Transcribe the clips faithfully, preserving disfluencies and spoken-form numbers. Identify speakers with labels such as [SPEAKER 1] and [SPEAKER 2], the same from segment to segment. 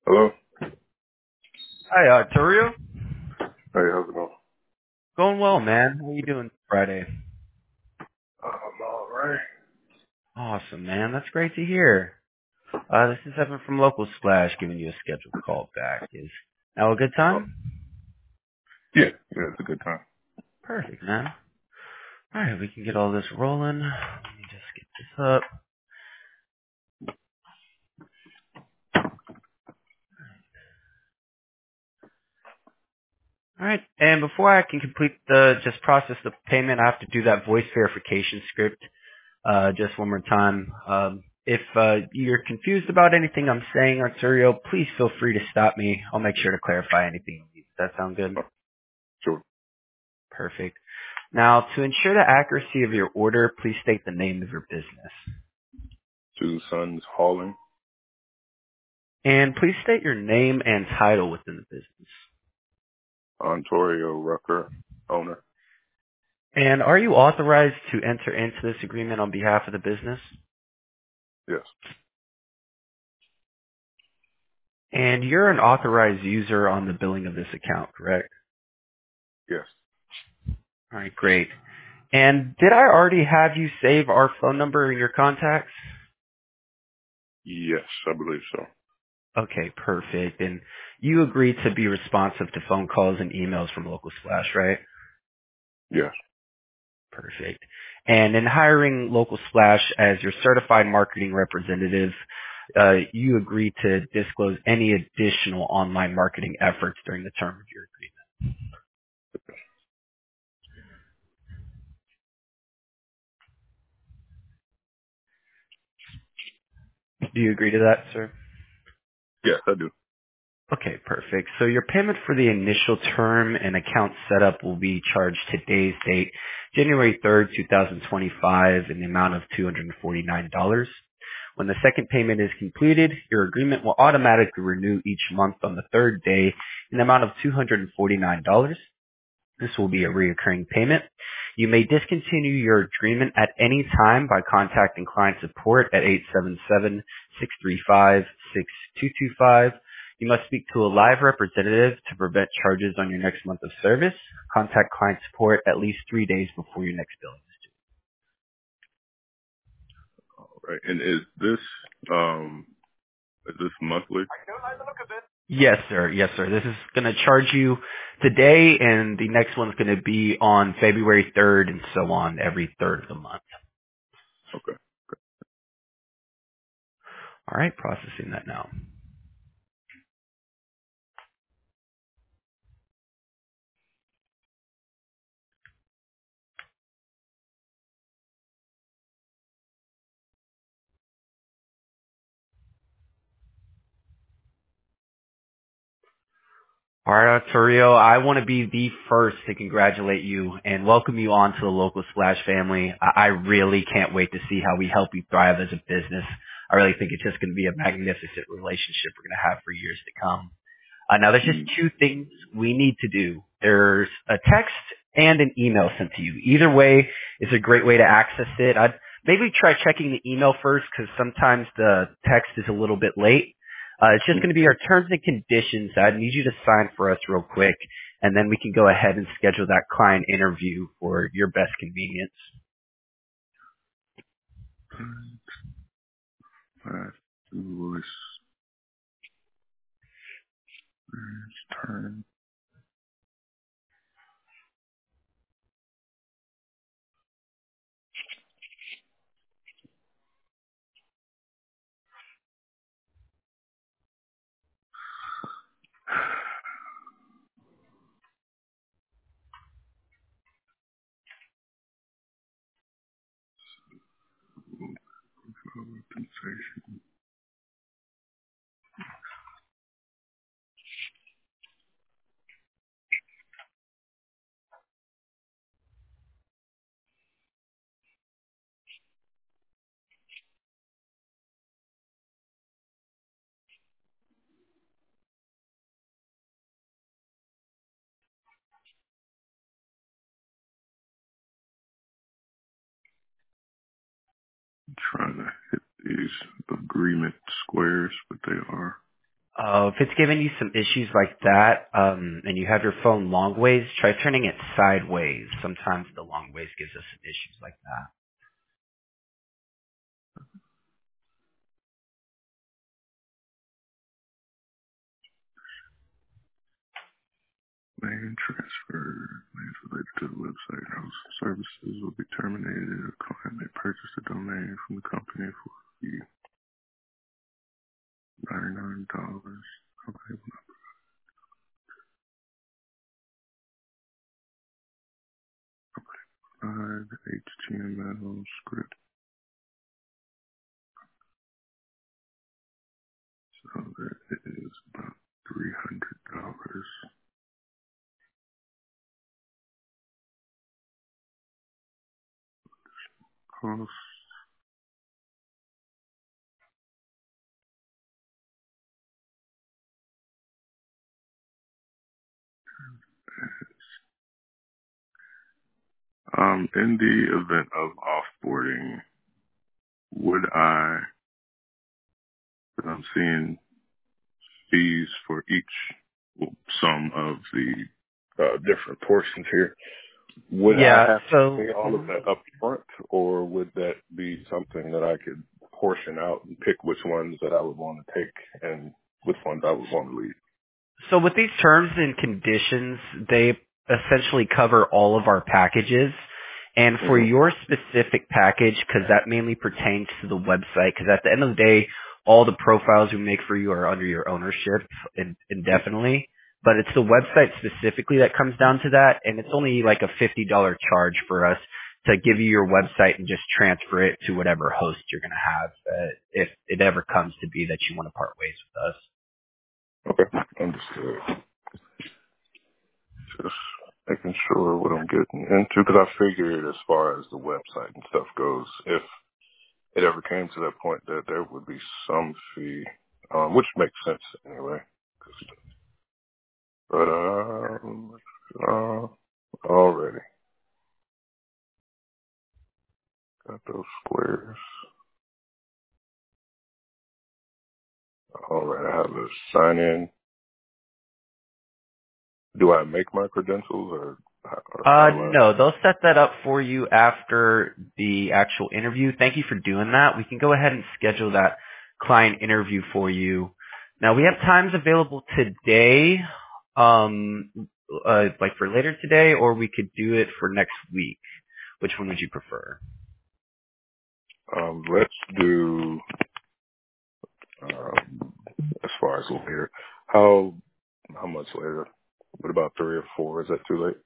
[SPEAKER 1] Hello?
[SPEAKER 2] Hi, uh, Turio.
[SPEAKER 1] Hey, how's it going?
[SPEAKER 2] Going well, man. How you doing Friday?
[SPEAKER 1] I'm alright.
[SPEAKER 2] Awesome, man. That's great to hear. Uh, this is Evan from Local Splash giving you a scheduled call back. Is now a good
[SPEAKER 1] Oh,
[SPEAKER 2] time?
[SPEAKER 1] yeah, yeah, it's a good time.
[SPEAKER 2] Perfect, man. Alright, we can get all this rolling. Let me just get this up. Alright, and before I can complete the, just process the payment, I have to do that voice verification script. Uh, just one more time. Um, if uh, you're confused about anything I'm saying, Arturo, please feel free to stop me. I'll make sure to clarify anything. Does that sound good?
[SPEAKER 1] Oh, sure.
[SPEAKER 2] Perfect. Now, to ensure the accuracy of your order, please state the name of your business.
[SPEAKER 1] Two sons hauling.
[SPEAKER 2] And please state your name and title within the business.
[SPEAKER 1] Ontario Rucker, owner.
[SPEAKER 2] And are you authorized to enter into this agreement on behalf of the business?
[SPEAKER 1] Yes,
[SPEAKER 2] And you're an authorized user on the billing of this account, correct?
[SPEAKER 1] yes,
[SPEAKER 2] All right, great. And did I already have you save our phone number in your contacts?
[SPEAKER 1] yes, I believe so.
[SPEAKER 2] Okay, perfect. And you agreed to be responsive to phone calls and emails from Local Splash, right?
[SPEAKER 1] Yes,
[SPEAKER 2] Perfect. And in hiring Local Splash as your certified marketing representative, uh, you agree to disclose any additional online marketing efforts during the term of your agreement. Do you agree to that, sir?
[SPEAKER 1] yes, I do.
[SPEAKER 2] Okay, perfect. So your payment for the initial term and account setup will be charged today's date, January third, twenty twenty-five, in the amount of two hundred forty-nine dollars. When the second payment is completed, your agreement will automatically renew each month on the third day in the amount of two hundred forty-nine dollars. This will be a reoccurring payment. You may discontinue your agreement at any time by contacting client support at eight seven seven, six three five, six two two five. You must speak to a live representative to prevent charges on your next month of service. Contact client support at least three days before your next billing.
[SPEAKER 1] All right. And is this, um, is this monthly?
[SPEAKER 2] Yes, sir. Yes, sir. This is going to charge you today, and the next one's going to be on February third, and so on every third of the month.
[SPEAKER 1] Okay.
[SPEAKER 2] All right, processing that now. All right, Arturo, I want to be the first to congratulate you and welcome you onto the Local Splash family. I I really can't wait to see how we help you thrive as a business. I really think it's just going to be a magnificent relationship we're going to have for years to come. Uh, now, there's just
[SPEAKER 1] Mm,
[SPEAKER 2] two things we need to do. There's a text and an email sent to you. Either way is a great way to access it. I'd maybe try checking the email first because sometimes the text is a little bit late. Uh, it's just
[SPEAKER 1] mm.
[SPEAKER 2] going to be our terms and conditions. I need you to sign for us real quick, and then we can go ahead and schedule that client interview for your best convenience.
[SPEAKER 1] Five, Louis, turn. Compensation. I'm trying to hit these agreement squares, but they are.
[SPEAKER 2] Uh, if it's giving you some issues like that, um, and you have your phone long ways, try turning it sideways. Sometimes the long ways gives us some issues like that.
[SPEAKER 1] Main transfer names related to the website house services will be terminated. A client may purchase the domain from the company for ninety-nine dollars. Okay, provide H T M L script. So that is about three hundred dollars. Cost. Um, in the event of offboarding, would I, because I'm seeing fees for each, well, some of the uh, different portions here, would I
[SPEAKER 2] Yeah,
[SPEAKER 1] have to
[SPEAKER 2] so
[SPEAKER 1] pay all of that up front, or would that be something that I could portion out and pick which ones that I would want to take and which ones I would want to leave?
[SPEAKER 2] So with these terms and conditions, they essentially cover all of our packages. And for
[SPEAKER 1] Mm-hmm.
[SPEAKER 2] your specific package, because that mainly pertains to the website, because at the end of the day, all the profiles we make for you are under your ownership in, indefinitely. But it's the website specifically that comes down to that, and it's only like a fifty dollars charge for us to give you your website and just transfer it to whatever host you're going to have uh, if it ever comes to be that you want to part ways with us.
[SPEAKER 1] Okay, understood. Just making sure what I'm getting into, because I figured as far as the website and stuff goes, if it ever came to that point, that there would be some fee, um, which makes sense anyway. 'Cause- But um, uh, already got those squares. All right, I have to sign in. Do I make my credentials, or how, or how
[SPEAKER 2] Uh,
[SPEAKER 1] do I?
[SPEAKER 2] no, they'll set that up for you after the actual interview. Thank you for doing that. We can go ahead and schedule that client interview for you. Now we have times available today, um, uh, like for later today, or we could do it for next week. Which one would you prefer?
[SPEAKER 1] Um, let's do um, as far as later. How how much later? What about three or four? Is that too late?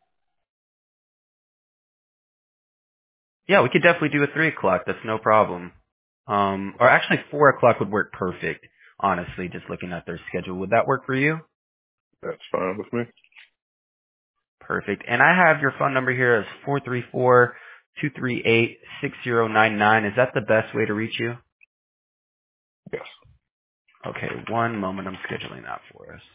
[SPEAKER 2] Yeah, we could definitely do a three o'clock. That's no problem. Um, or actually four o'clock would work perfect. Honestly, just looking at their schedule, would that work for you?
[SPEAKER 1] That's fine with me.
[SPEAKER 2] Perfect. And I have your phone number here as four three four, two three eight, six zero nine nine. Is that the best way to reach you?
[SPEAKER 1] Yes.
[SPEAKER 2] Okay, one moment. I'm scheduling that for us.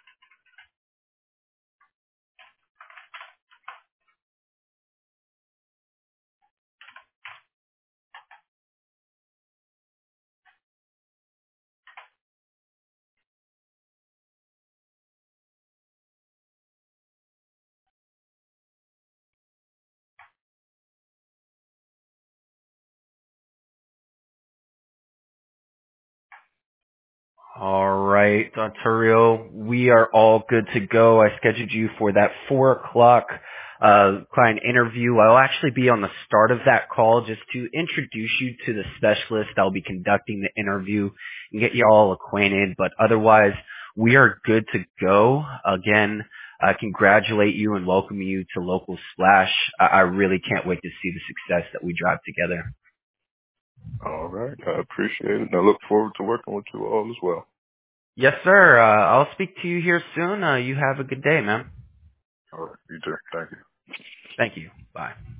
[SPEAKER 2] All right, Ontario, we are all good to go. I scheduled you for that four o'clock uh, client interview. I'll actually be on the start of that call just to introduce you to the specialist that will be conducting the interview and get you all acquainted. But otherwise, we are good to go. Again, I congratulate you and welcome you to Local Splash. I, I really can't wait to see the success that we drive together.
[SPEAKER 1] All right. I appreciate it. And I look forward to working with you all as well.
[SPEAKER 2] Yes, sir. Uh, I'll speak to you here soon. Uh, you have a good day, man.
[SPEAKER 1] All right. You too. Thank you.
[SPEAKER 2] Thank you. Bye.